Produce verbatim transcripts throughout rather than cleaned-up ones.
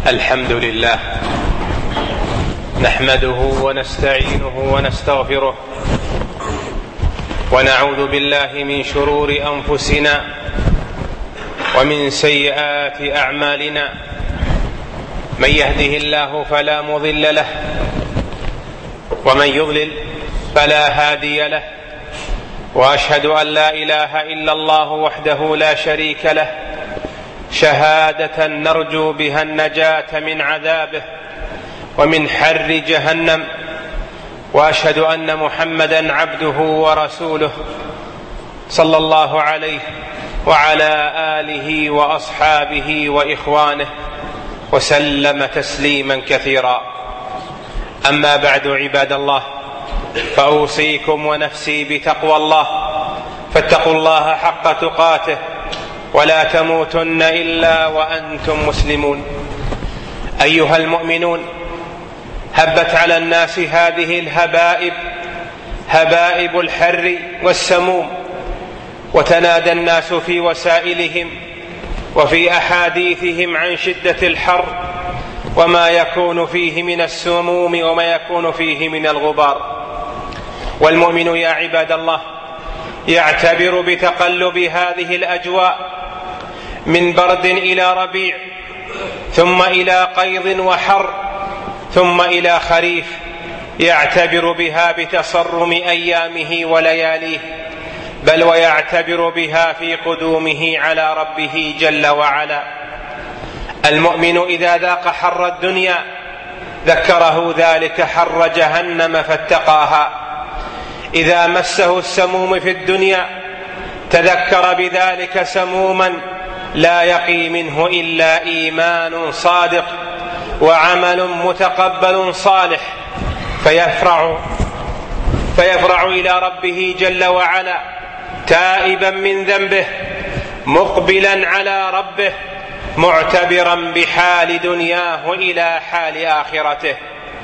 الحمد لله نحمده ونستعينه ونستغفره ونعوذ بالله من شرور أنفسنا ومن سيئات أعمالنا. من يهده الله فلا مضل له ومن يضلل فلا هادي له، وأشهد أن لا إله إلا الله وحده لا شريك له شهادة نرجو بها النجاة من عذابه ومن حر جهنم، وأشهد أن محمدا عبده ورسوله صلى الله عليه وعلى آله وأصحابه وإخوانه وسلم تسليما كثيرا. أما بعد، عباد الله، فأوصيكم ونفسي بتقوى الله، فاتقوا الله حق تقاته ولا تموتن إلا وأنتم مسلمون. أيها المؤمنون، هبت على الناس هذه الهبائب، هبائب الحر والسموم، وتنادى الناس في وسائلهم وفي أحاديثهم عن شدة الحر وما يكون فيه من السموم وما يكون فيه من الغبار. والمؤمن يا عباد الله يعتبر بتقلب هذه الأجواء من برد إلى ربيع، ثم إلى قيض وحر، ثم إلى خريف، يعتبر بها بتصرم أيامه ولياليه، بل ويعتبر بها في قدومه على ربه جل وعلا. المؤمن إذا ذاق حر الدنيا ذكره ذلك حر جهنم فاتقاها. إذا مسه السموم في الدنيا تذكر بذلك سموما لا يقي منه إلا إيمان صادق وعمل متقبل صالح، فيفرع فيفرع إلى ربه جل وعلا تائبا من ذنبه مقبلا على ربه معتبرا بحال دنياه إلى حال آخرته.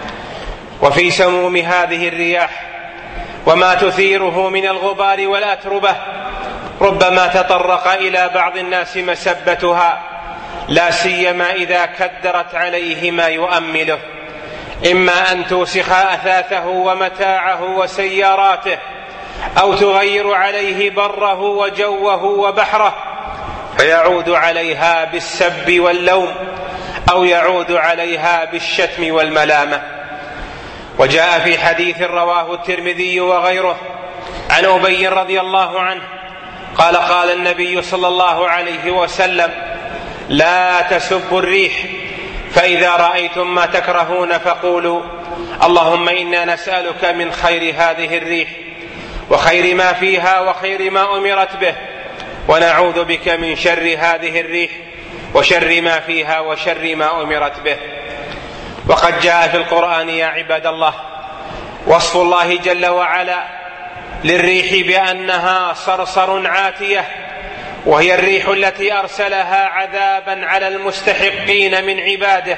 وفي سموم هذه الرياح وما تثيره من الغبار والأتربة ربما تطرق إلى بعض الناس مسبتها، لا سيما إذا كدرت عليه ما يؤمله، إما أن توسخ أثاثه ومتاعه وسياراته، أو تغير عليه بره وجوه وبحره فيعود عليها بالسب واللوم، أو يعود عليها بالشتم والملامة. وجاء في حديث رواه الترمذي وغيره عن أبي رضي الله عنه قال قال النبي صلى الله عليه وسلم: لا تسبوا الريح، فإذا رأيتم ما تكرهون فقولوا اللهم إنا نسألك من خير هذه الريح وخير ما فيها وخير ما أمرت به، ونعوذ بك من شر هذه الريح وشر ما فيها وشر ما أمرت به. وقد جاء في القرآن يا عباد الله وصف الله جل وعلا للريح بأنها صرصر عاتية، وهي الريح التي أرسلها عذابا على المستحقين من عباده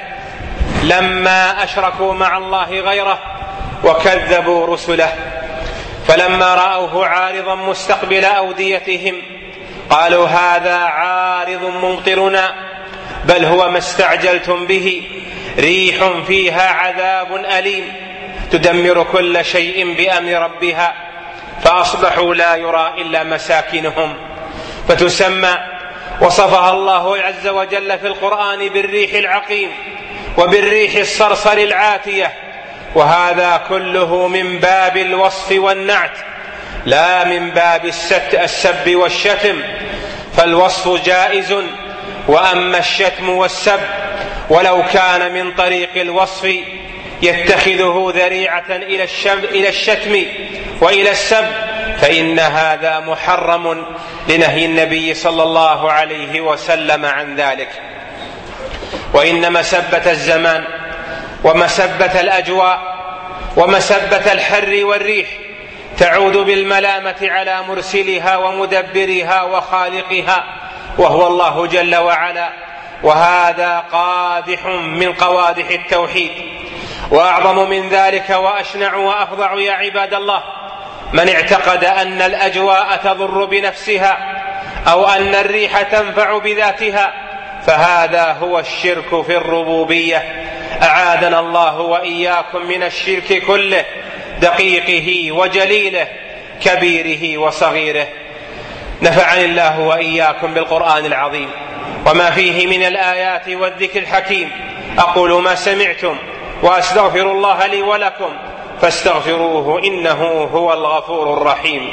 لما أشركوا مع الله غيره وكذبوا رسله، فلما رأوه عارضا مستقبل أوديتهم قالوا هذا عارض ممطرنا بل هو ما استعجلتم به ريح فيها عذاب أليم تدمر كل شيء بأمر ربها فأصبحوا لا يرى إلا مساكنهم. فتسمى وصفها الله عز وجل في القرآن بالريح العقيم وبالريح الصرصر العاتية، وهذا كله من باب الوصف والنعت لا من باب السب والشتم، فالوصف جائز، وأما الشتم والسب ولو كان من طريق الوصف يتخذه ذريعة إلى الشتم وإلى السب فإن هذا محرم لنهي النبي صلى الله عليه وسلم عن ذلك. وإن مسبة الزمان ومسبة الأجواء ومسبة الحر والريح تعود بالملامة على مرسلها ومدبرها وخالقها وهو الله جل وعلا، وهذا قادح من قوادح التوحيد. وأعظم من ذلك وأشنع وأفظع يا عباد الله من اعتقد أن الأجواء تضر بنفسها أو أن الريح تنفع بذاتها فهذا هو الشرك في الربوبية. أعاذنا الله وإياكم من الشرك كله، دقيقه وجليله، كبيره وصغيره. نفعني الله وإياكم بالقرآن العظيم وما فيه من الآيات والذكر الحكيم. أقول ما سمعتم وأستغفر الله لي ولكم فاستغفروه إنه هو الغفور الرحيم.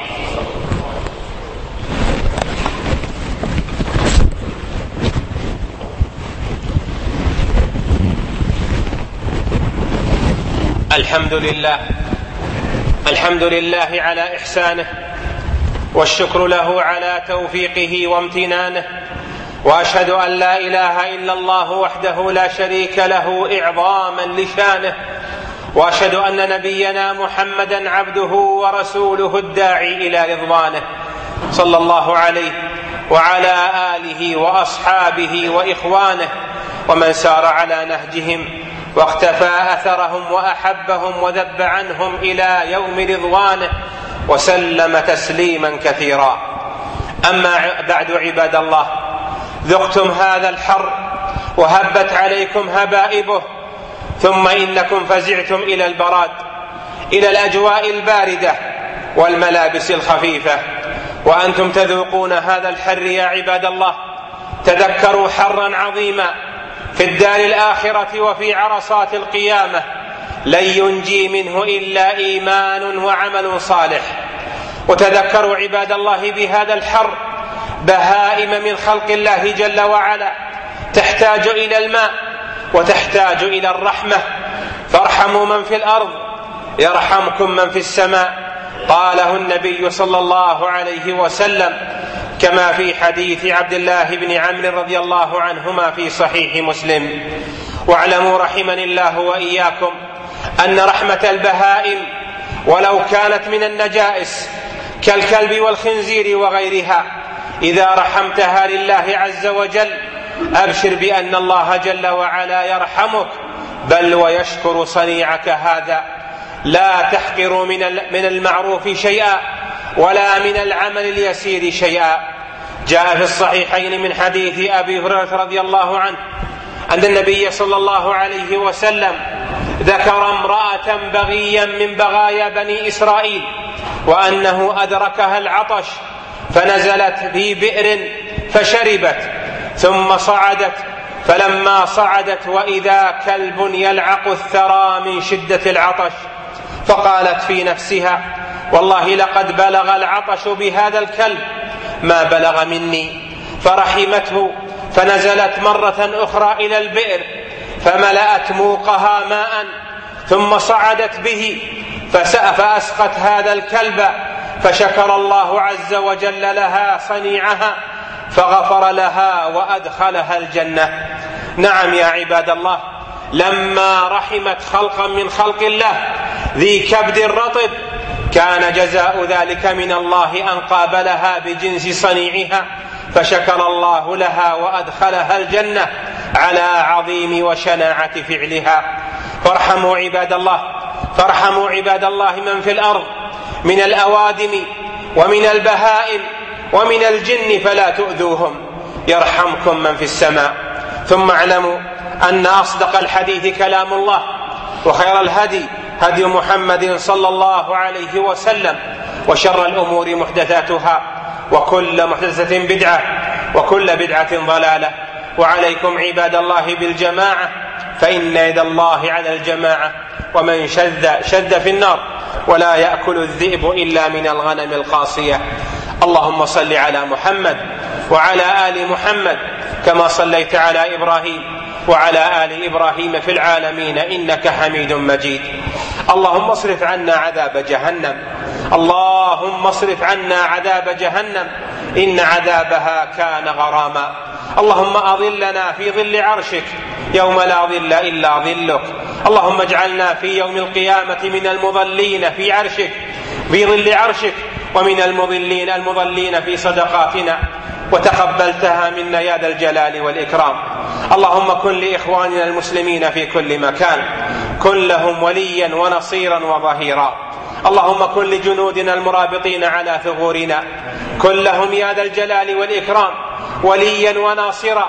الحمد لله الحمد لله على إحسانه، والشكر له على توفيقه وامتنانه، وأشهد أن لا إله إلا الله وحده لا شريك له إعظاما لشانه، وأشهد أن نبينا محمدا عبده ورسوله الداعي إلى رضوانه، صلى الله عليه وعلى آله وأصحابه وإخوانه ومن سار على نهجهم واقتفى أثرهم وأحبهم وذب عنهم إلى يوم رضوانه، وسلم تسليما كثيرا. أما بعد عباد الله، ذقتم هذا الحر وهبت عليكم هبائبه، ثم إنكم فزعتم إلى البراد، إلى الأجواء الباردة والملابس الخفيفة، وأنتم تذوقون هذا الحر يا عباد الله. تذكروا حرا عظيما في الدار الآخرة وفي عرصات القيامة لن ينجي منه إلا إيمان وعمل صالح. وتذكروا عباد الله بهذا الحر بهائم من خلق الله جل وعلا تحتاج إلى الماء وتحتاج إلى الرحمة، فارحموا من في الأرض يرحمكم من في السماء، قاله النبي صلى الله عليه وسلم كما في حديث عبد الله بن عمرو رضي الله عنهما في صحيح مسلم. واعلموا رحمني الله وإياكم أن رحمة البهائم ولو كانت من النجائس كالكلب والخنزير وغيرها، إذا رحمتها لله عز وجل أبشر بأن الله جل وعلا يرحمك، بل ويشكر صنيعك هذا. لا تحقروا من المعروف شيئا ولا من العمل اليسير شيئا. جاء في الصحيحين من حديث أبي هريرة رضي الله عنه أن النبي صلى الله عليه وسلم ذكر امرأة بغيا من بغايا بني إسرائيل، وأنه أدركها العطش فنزلت في بئر فشربت، ثم صعدت، فلما صعدت وإذا كلب يلعق الثرى من شدة العطش، فقالت في نفسها والله لقد بلغ العطش بهذا الكلب ما بلغ مني، فرحمته فنزلت مرة أخرى إلى البئر فملأت موقها ماء، ثم صعدت به فأسقت هذا الكلب، فشكر الله عز وجل لها صنيعها فغفر لها وأدخلها الجنة. نعم يا عباد الله، لما رحمت خلقا من خلق الله ذي كبد رطب كان جزاء ذلك من الله أن قابلها بجنس صنيعها، فشكر الله لها وأدخلها الجنة على عظيم وشناعة فعلها. فارحموا عباد الله فارحموا عباد الله من في الأرض من الأوادم ومن البهائم ومن الجن فلا تؤذوهم، يرحمكم من في السماء. ثم اعلموا أن أصدق الحديث كلام الله، وخير الهدي هدي محمد صلى الله عليه وسلم، وشر الأمور محدثاتها، وكل محدثة بدعة، وكل بدعة ضلالة. وعليكم عباد الله بالجماعة، فإن يد الله على الجماعة، ومن شذ شذ في النار، ولا يأكل الذئب إلا من الغنم القاصية. اللهم صل على محمد وعلى آل محمد كما صليت على إبراهيم وعلى آل إبراهيم في العالمين إنك حميد مجيد. اللهم اصرف عنا عذاب جهنم اللهم اصرف عنا عذاب جهنم إن عذابها كان غراما. اللهم أظلنا في ظل عرشك يوم لا ظل إلا ظلك. اللهم اجعلنا في يوم القيامة من المظلين في عرشك في ظل عرشك، ومن المظلين المظلين في صدقاتنا، وتقبلتها منا يا ذا الجلال والإكرام. اللهم كن لإخواننا المسلمين في كل مكان، كن لهم وليا ونصيرا وظهيرا. اللهم كن لجنودنا المرابطين على ثغورنا، كن لهم يا ذا الجلال والإكرام وليا وناصرا.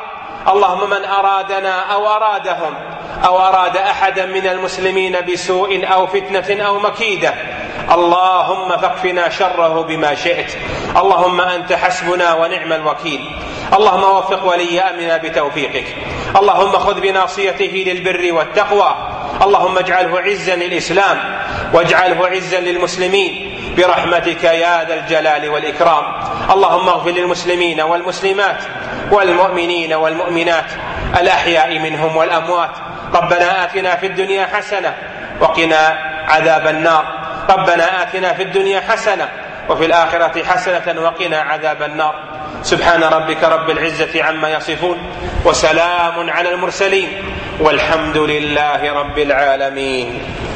اللهم من أرادنا أو أرادهم أو أراد أحدا من المسلمين بسوء أو فتنة أو مكيدة اللهم فاكفنا شره بما شئت. اللهم أنت حسبنا ونعم الوكيل. اللهم وفق ولي أمرنا بتوفيقك. اللهم خذ بناصيته للبر والتقوى. اللهم اجعله عزا للإسلام واجعله عزا للمسلمين برحمتك يا ذا الجلال والإكرام. اللهم اغفر للمسلمين والمسلمات والمؤمنين والمؤمنات الأحياء منهم والأموات. ربنا آتنا في الدنيا حسنة وقنا عذاب النار. ربنا آتنا في الدنيا حسنة وفي الآخرة حسنة وقنا عذاب النار. سبحان ربك رب العزة عما يصفون وسلام على المرسلين والحمد لله رب العالمين.